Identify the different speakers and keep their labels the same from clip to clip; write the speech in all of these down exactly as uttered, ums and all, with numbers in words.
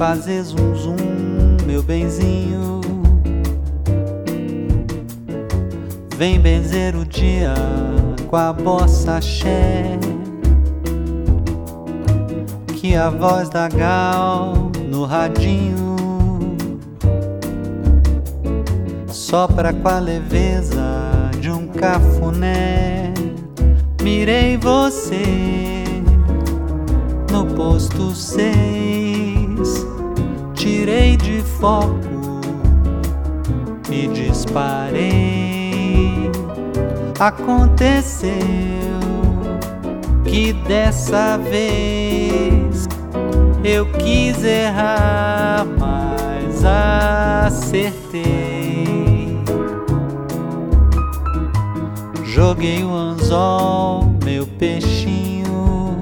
Speaker 1: fazer zum zum, meu benzinho. Vem benzer o dia com a bossa axé, que a voz da Gal no radinho sopra com a leveza de um cafuné. Mirei você no posto seis, tirei de foco e disparei. Aconteceu que dessa vez eu quis errar, mas acertei. Joguei o anzol, meu peixinho.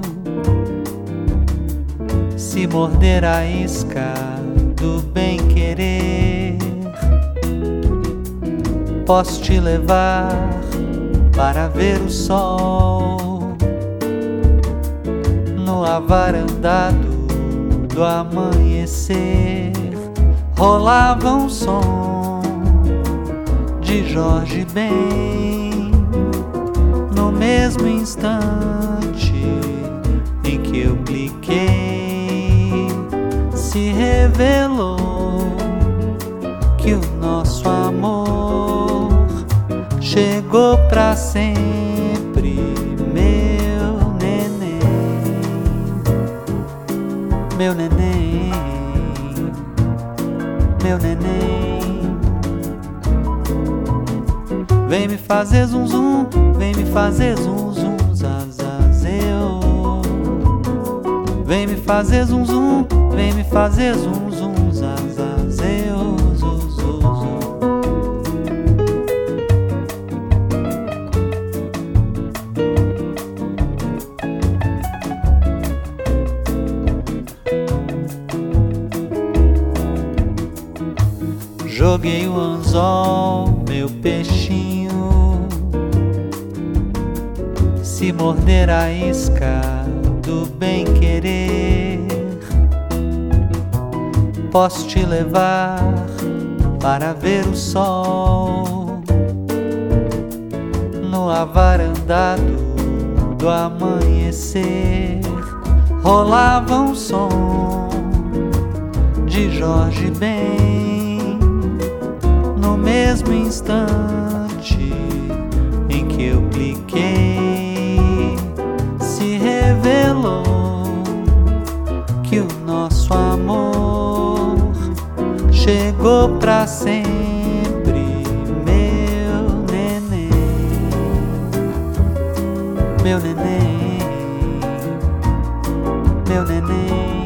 Speaker 1: Se morder a isca do bem-querer, posso te levar para ver o sol no avarandado do amanhecer. Rolava um som de Jorge Ben no mesmo instante em que eu cliquei. Se revelou que o nosso amor chegou pra sempre, meu neném, meu neném, meu neném. Vem me fazer zum zum, vem me fazer zum zum, zazazeu. Vem me fazer zum zum, vem me fazer zum zum, zazazeu, zu, zu, zu. Joguei o anzol, meu peixinho. Se morder a isca do bem-querer, posso te levar para ver o sol no avarandado do amanhecer. Rolava um som de Jorge Ben no mesmo instante em que eu cliquei. Se revelou que o nosso amor chegou pra sempre, meu neném, meu neném, meu neném.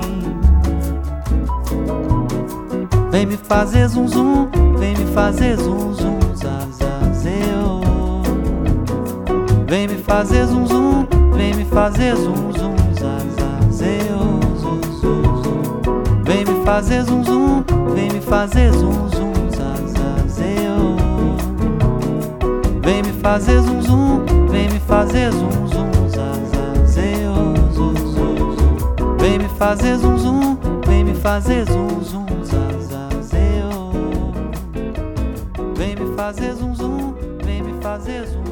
Speaker 1: Vem me fazer zum zum, vem me fazer zum zum, zazazeu. Vem me fazer zum zum, vem me fazer zum zum, zazazeu, zu, zu, zu. Vem me fazer zum zum, vem me fazer zum zum, zazazeu. Vem me fazer zum zum, vem me fazer zum zum, zazazeu, zu, zu, zu. Vem me fazer zum zum, vem me fazer zum zum, zazazeu. Vem me fazer zum zum, vem me fazer zum.